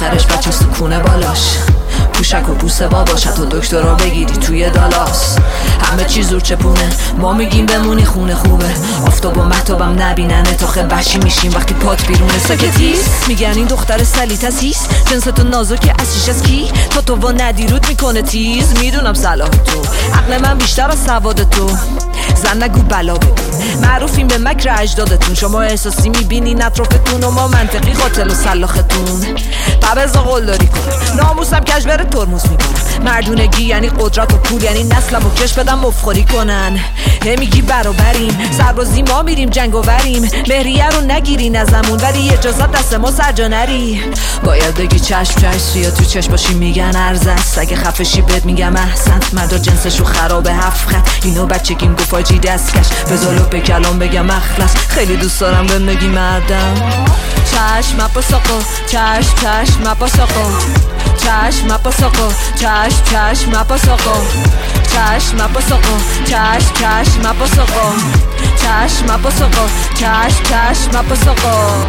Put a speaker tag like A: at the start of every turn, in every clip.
A: آخرش بچه سکونه بالاش، پوشک و پوسه باباش، حتی دکتر رو بگیری توی دالاس. همه چی زور چپونه، ما میگیم بمونی خونه خوبه. آفتاب و مهتابم نبیننه تا خیلی وحشی میشیم وقتی پات بیرونه. ساکتیس میگن این دختر سلیت هست، جنس تو نازکه اصلیش از کی؟ تو و ندیرود میکنه تیز. میدونم صلاح تو، عقل من بیشتر از سواد تو. زن نگو بلا بگو، معروفیم به مکر اجدادتون. شما احساسی میبینین اطرافتون و ما منطقی قاتل و سلاختون. پبزا قلداری کن، ناموسم کج بره ترموز میبارم. مردونگی یعنی قدرت و پول، یعنی نسلم و کش بدم مفخوری کنن. میگی برابریم، سربازی ما میریم جنگ و وریم. مهریه رو نگیرین ازمون ولی اجازت دست ما سرجا نری. باید بگی چشم چشم یا تو چشم باشی میگن ارز است. اگه خفشی بهت میگم احسنت، مردا جنسشو خرابه هفت خط. اینو بچگیم گفاجی دستکش، بزالو به کلام بگم اخلص. خیلی دوست دارم به میگی مردم. چشم پاساقو، چشم چشم پاساقو، چشم پاساقو، چشم چشم پاساقو، چشم پاساقو، چشم چشم پاساقو، چشم پاساقو، چشم چشم پاساقو.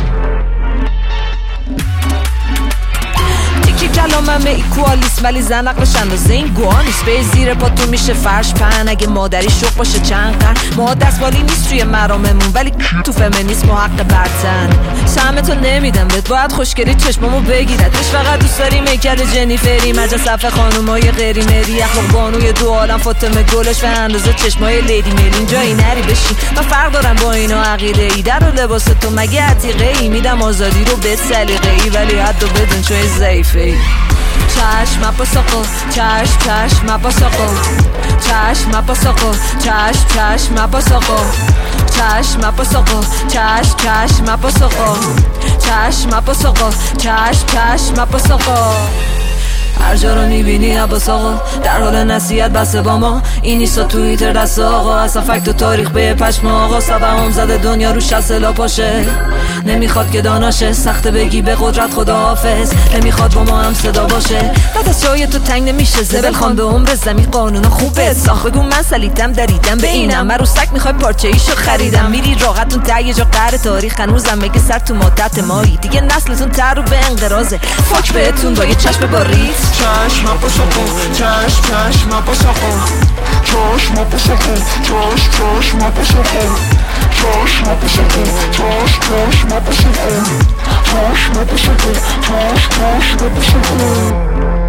A: تیکی کلامم ایکوالیست ولی زن عقلش اندازه این گوانیست. به زیر پاتون میشه فرش پهن اگه مادری شوق باشه چند قرن. ما دستمالی نیست توی مراممون ولی تو فمینیسم و حق برتن. سهمتو نمیدم بهت، باید خوشگلی چشمامو بگیردش. فقط دوست داریم هیکل جنیفری، مجا صف خانومای غیری مری، اخلاق بانوی دو عالم فاطمه گلش و اندازه چشمای لیدی میلین. جایی نری بشی، من فرق دارم با اینا عقیده ای. در و لباس تو مگه عتیقه ای؟ میدم آزادی رو به سلیقه ای ولی حدو بدون چوی ضعیفه ای. چشم پاساقو، چشم چشم پاساقو، چشم پاساقو، چشم چشم پاساقو، چشم پاساقو، چشم چشم پاساقو، چشم پاساقو، چشم چشم پاساقو. هر جا رو میبینی عباس آقا در حال نصیحت بسه با ما. این نیستا توییتر دست آقا، اصلا فکت و تاریخ به پشم آقا. سبهم زده دنیا رو شسلا پاشه، نمیخواد که داناشه. سخته بگی به قدرت خداحافظ، نمیخواد با ما هم صدا باشه. بعد از جای تو تنگ نمیشه زبل خان به عمر زمین. قانونا خوبه ساخت بگو من سلیتم دریدم به اینم. من رو سک میخوای پارچه ایشو خریدم. میری راحتون ته یه جا قهر تاریخ هنوزم مگه سر تو مادت مایی. دیگه نسلتون تر رو به انقراضه، فاک بهتون با یه چشم باریز.
B: چشم پاساقو، چشم چشم پاساقو، چشم پاساقو، چشم چشم پاساقو، چشم پاساقو، چشم چشم پاساقو، چشم پاساقو، چشم چشم پاساقو.